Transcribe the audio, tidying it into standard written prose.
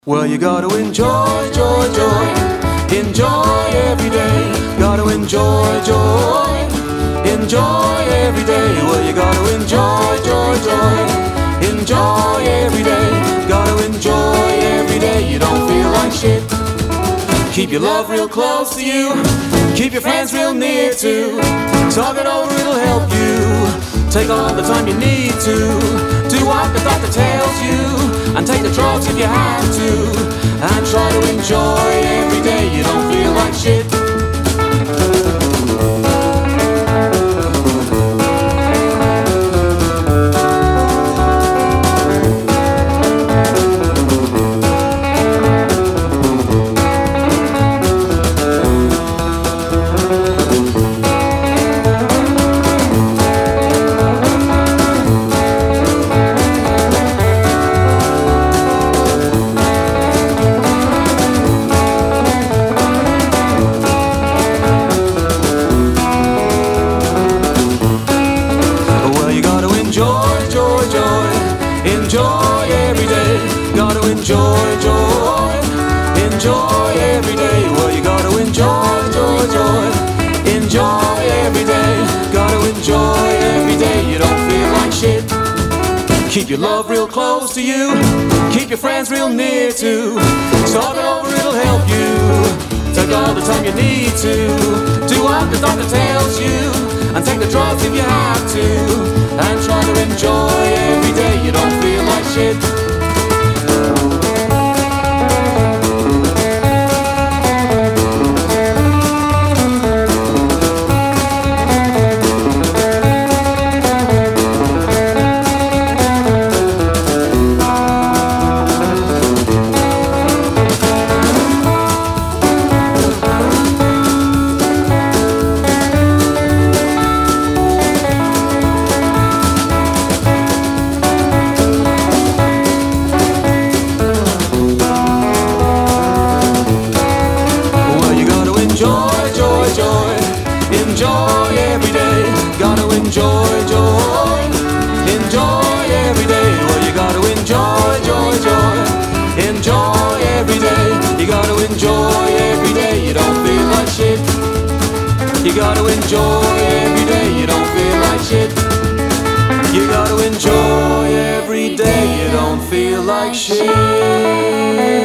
Well, you gotta enjoy, joy, joy, enjoy every day. Gotta enjoy, joy, enjoy every day. Well, you gotta enjoy, joy, joy, enjoy every day. Gotta enjoy every day. You don't feel like shit. Keep your love real close to you. Keep your friends real near to. Talk it over, it'll help you. Take all the time you need to. Do what the doctor tells you, and take the drugs if you have to. And try to enjoy every day. You don't feel like shit. Enjoy every day, gotta enjoy, joy, enjoy every day. Well, you gotta enjoy, joy, joy, enjoy every day, gotta enjoy every day. You don't feel like shit. Keep your love real close to you, keep your friends real near to. Talk it over, it'll help you. Take all the time you need to. Do what the doctor tells you, and take the drugs if you have to. And try to enjoy every day. You don't feel like shit. Enjoy every day, gotta enjoy, joy, enjoy every day. Well, you gotta enjoy, joy, joy, enjoy every day. You gotta enjoy every day. You don't feel like shit. You gotta enjoy every day. You don't feel like shit. You gotta enjoy every day. You don't feel like shit.